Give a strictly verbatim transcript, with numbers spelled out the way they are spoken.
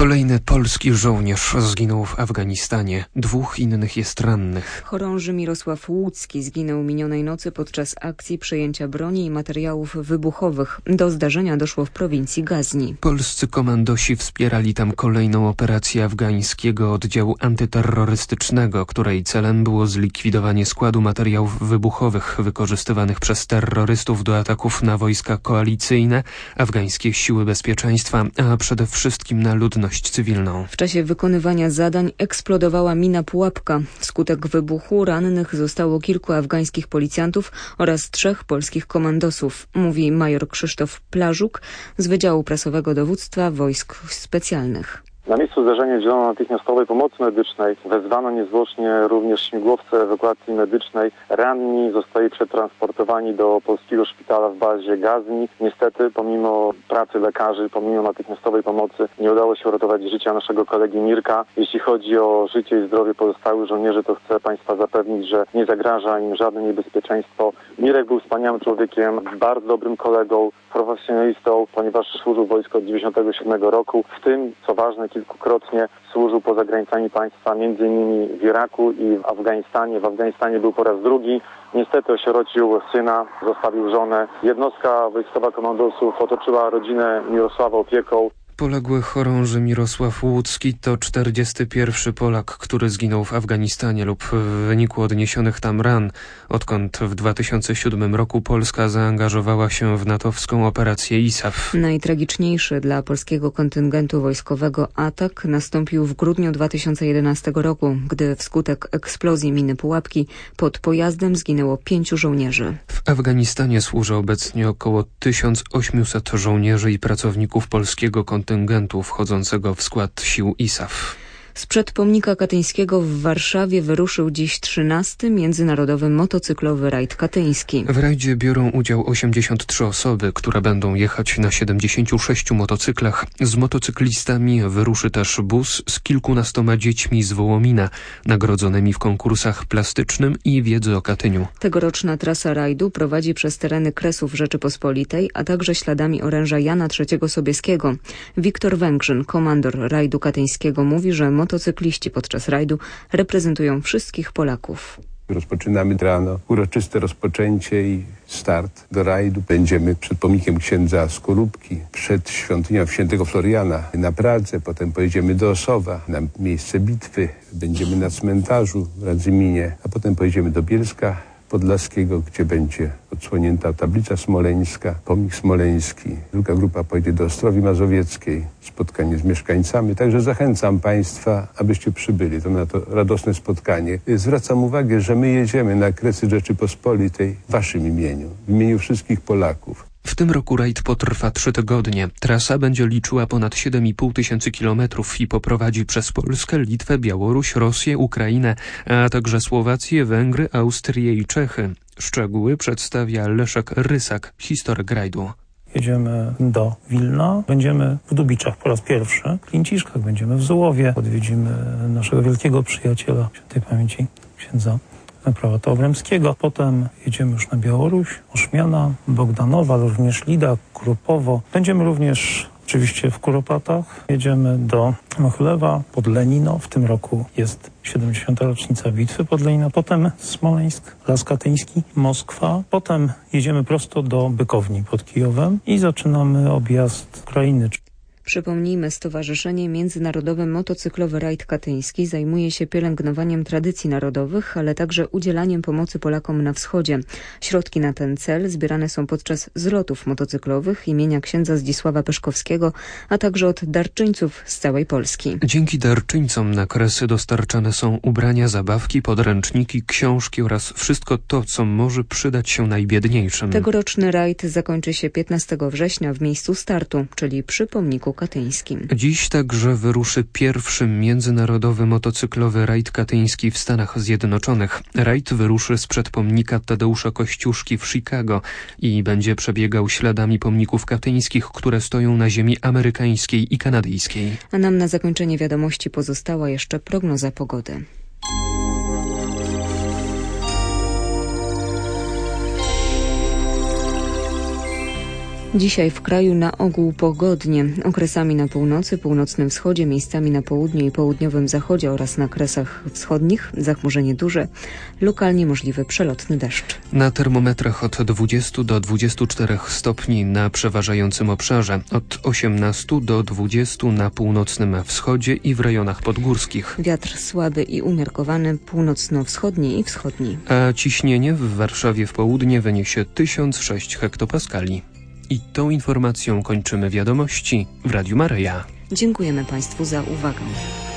Kolejny polski żołnierz zginął w Afganistanie. Dwóch innych jest rannych. Chorąży Mirosław Łódzki zginął minionej nocy podczas akcji przejęcia broni i materiałów wybuchowych. Do zdarzenia doszło w prowincji Gazni. Polscy komandosi wspierali tam kolejną operację afgańskiego oddziału antyterrorystycznego, której celem było zlikwidowanie składu materiałów wybuchowych wykorzystywanych przez terrorystów do ataków na wojska koalicyjne, afgańskie siły bezpieczeństwa, a przede wszystkim na ludność cywilną. W czasie wykonywania zadań eksplodowała mina pułapka. Wskutek wybuchu rannych zostało kilku afgańskich policjantów oraz trzech polskich komandosów, mówi major Krzysztof Plażuk z Wydziału Prasowego Dowództwa Wojsk Specjalnych. Na miejscu zdarzenia udzielono natychmiastowej pomocy medycznej. Wezwano niezwłocznie również śmigłowce ewakuacji medycznej. Ranni zostali przetransportowani do polskiego szpitala w bazie Gazni. Niestety, pomimo pracy lekarzy, pomimo natychmiastowej pomocy, nie udało się uratować życia naszego kolegi Mirka. Jeśli chodzi o życie i zdrowie pozostałych żołnierzy, to chcę Państwa zapewnić, że nie zagraża im żadne niebezpieczeństwo. Mirek był wspaniałym człowiekiem, bardzo dobrym kolegą, profesjonalistą, ponieważ służył w wojsku od dziewięćdziesiątego siódmego roku. W tym, co ważne, kilkukrotnie służył poza granicami państwa, między innymi w Iraku i w Afganistanie. W Afganistanie był po raz drugi. Niestety osierocił syna, zostawił żonę. Jednostka wojskowa komandosów otoczyła rodzinę Mirosława opieką. Poległy chorąży Mirosław Łódzki to czterdziesty pierwszy Polak, który zginął w Afganistanie lub w wyniku odniesionych tam ran, odkąd w dwa tysiące siódmym roku Polska zaangażowała się w natowską operację I S A F. Najtragiczniejszy dla polskiego kontyngentu wojskowego atak nastąpił w grudniu dwa tysiące jedenastego roku, gdy wskutek eksplozji miny pułapki pod pojazdem zginęło pięciu żołnierzy. W Afganistanie służy obecnie około tysiąc osiemset żołnierzy i pracowników polskiego kontyngentu wchodzącego w skład sił I S A F. Sprzed pomnika katyńskiego w Warszawie wyruszył dziś trzynasty Międzynarodowy Motocyklowy Rajd Katyński. W rajdzie biorą udział osiemdziesiąt trzy osoby, które będą jechać na siedemdziesięciu sześciu motocyklach. Z motocyklistami wyruszy też bus z kilkunastoma dziećmi z Wołomina, nagrodzonymi w konkursach plastycznym i wiedzy o Katyniu. Tegoroczna trasa rajdu prowadzi przez tereny Kresów Rzeczypospolitej, a także śladami oręża Jana trzeciego Sobieskiego. Wiktor Węgrzyn, komandor rajdu katyńskiego, mówi, że motocykliści podczas rajdu reprezentują wszystkich Polaków. Rozpoczynamy rano uroczyste rozpoczęcie i start do rajdu. Będziemy przed pomnikiem księdza Skorupki, przed świątynią świętego Floriana na Pradze, potem pojedziemy do Osowa, na miejsce bitwy, będziemy na cmentarzu w Radzyminie, a potem pojedziemy do Bielska Podlaskiego, gdzie będzie odsłonięta tablica smoleńska, pomnik smoleński. Druga grupa pojedzie do Ostrowi Mazowieckiej, spotkanie z mieszkańcami. Także zachęcam Państwa, abyście przybyli to na to radosne spotkanie. Zwracam uwagę, że my jedziemy na Kresy Rzeczypospolitej w Waszym imieniu, w imieniu wszystkich Polaków. W tym roku rajd potrwa trzy tygodnie. Trasa będzie liczyła ponad siedem i pół tysięcy kilometrów i poprowadzi przez Polskę, Litwę, Białoruś, Rosję, Ukrainę, a także Słowację, Węgry, Austrię i Czechy. Szczegóły przedstawia Leszek Rysak, historyk rajdu. Jedziemy do Wilna, będziemy w Dubiczach po raz pierwszy, w Klinciszkach, będziemy w Złowie, odwiedzimy naszego wielkiego przyjaciela świętej pamięci księdza prałata Obremskiego. Potem jedziemy już na Białoruś, Oszmiana, Bogdanowa, również Lida, Krupowo. Będziemy również oczywiście w Kuropatach. Jedziemy do Mohylewa, pod Lenino. W tym roku jest siedemdziesiąta rocznica bitwy pod Lenino. Potem Smoleńsk, Las Katyński, Moskwa. Potem jedziemy prosto do Bykowni pod Kijowem i zaczynamy objazd Ukrainy. Przypomnijmy, Stowarzyszenie Międzynarodowy Motocyklowy Rajd Katyński zajmuje się pielęgnowaniem tradycji narodowych, ale także udzielaniem pomocy Polakom na wschodzie. Środki na ten cel zbierane są podczas zlotów motocyklowych imienia księdza Zdzisława Peszkowskiego, a także od darczyńców z całej Polski. Dzięki darczyńcom na Kresy dostarczane są ubrania, zabawki, podręczniki, książki oraz wszystko to, co może przydać się najbiedniejszym. Tegoroczny rajd zakończy się piętnastego września w miejscu startu, czyli przy pomniku katyńskim. Dziś także wyruszy pierwszy międzynarodowy motocyklowy rajd katyński w Stanach Zjednoczonych. Rajd wyruszy sprzed pomnika Tadeusza Kościuszki w Chicago i będzie przebiegał śladami pomników katyńskich, które stoją na ziemi amerykańskiej i kanadyjskiej. A nam na zakończenie wiadomości pozostała jeszcze prognoza pogody. Dzisiaj w kraju na ogół pogodnie. Okresami na północy, północnym wschodzie, miejscami na południu i południowym zachodzie oraz na kresach wschodnich zachmurzenie duże. Lokalnie możliwy przelotny deszcz. Na termometrach od dwudziestu do dwudziestu czterech stopni na przeważającym obszarze, od osiemnastu do dwudziestu na północnym wschodzie i w rejonach podgórskich. Wiatr słaby i umiarkowany, północno-wschodni i wschodni. A ciśnienie w Warszawie w południe wyniesie tysiąc sześć hektopaskali. I tą informacją kończymy wiadomości w Radiu Maryja. Dziękujemy Państwu za uwagę.